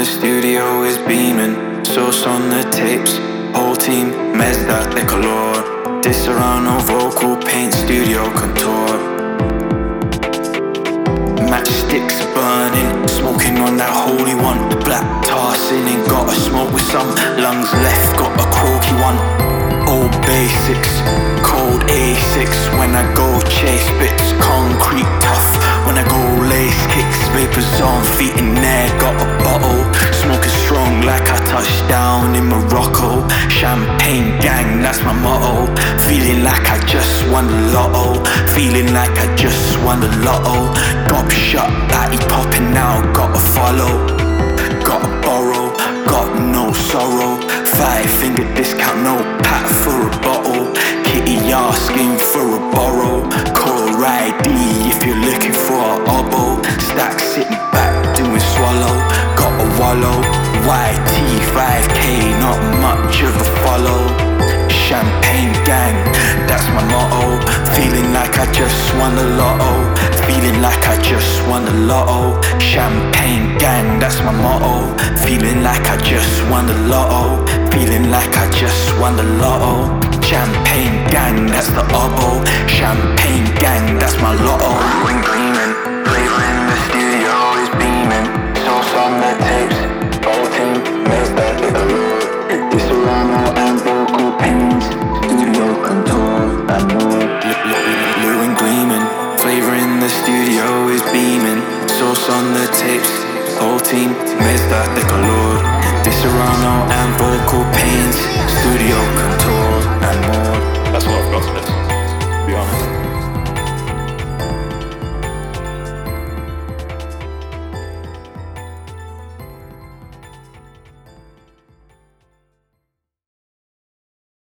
studio is beaming, sauce on the tapes, whole team, mezda de color. Disaronno vocal paint, studio contour. Matchsticks burning, smoking on that holy one. Black tar sinning, gotta smoke with some. Lungs left, got a croaky one. Old basics, cold A6. When I go chase bits, concrete tough. When I go lace kicks, vapors on feet in air. Got a bottle, smoking strong like I touched down in Morocco. Champagne gang, that's my motto. Feeling like I just won the lotto. Feeling like I just won the lotto. Gop shut, batty popping now, gotta follow. Gotta borrow, got no sorrow. 5-finger discount, no pack for a bottle. Kitty asking for a borrow. Call ID if you're looking for a oboe. Stack sitting back doing swallow. Gotta wallow. YT 5K, not much of a follow. Champagne gang, that's my motto. Feeling like I just won the lotto. Feeling like I just won the lotto. Champagne gang, that's my motto. Feeling like I just won the lotto. Feeling like I just won the lotto. Champagne gang, that's the oboe. Champagne gang, that's my lotto. Green gleaming, flavor in the studio is beaming. Sauce on the tapes, whole team, mezda de color. Disaronno and vocal paint, studio contour and more. Blue and gleaming, flavor in the studio is beaming. Sauce on the tapes, whole team, mezda de color. Disaronno and vocal paint, studio contour.